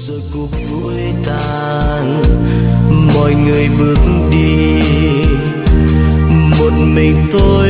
rồi cuộc vui tàn, mọi người bước đi, một mình tôi